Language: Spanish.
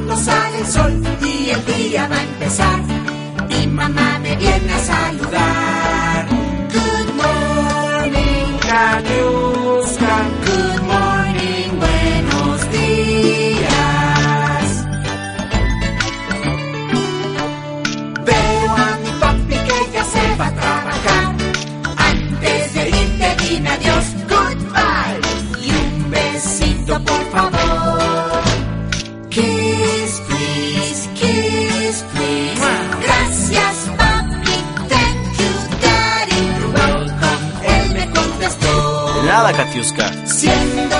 cuando sale el sol y el día va a empezar. Mi mamá me viene a saludar. Good morning, Katiuska. Good morning, buenos días. Veo a mi papi que ya se va a trabajar. Antes de irte dime adiós, goodbye. Y un besito por favor. Kiss, please, kiss, please. Gracias, papi, thank you, daddy. You're welcome, él me contestó. De nada, Katiuska. Siendo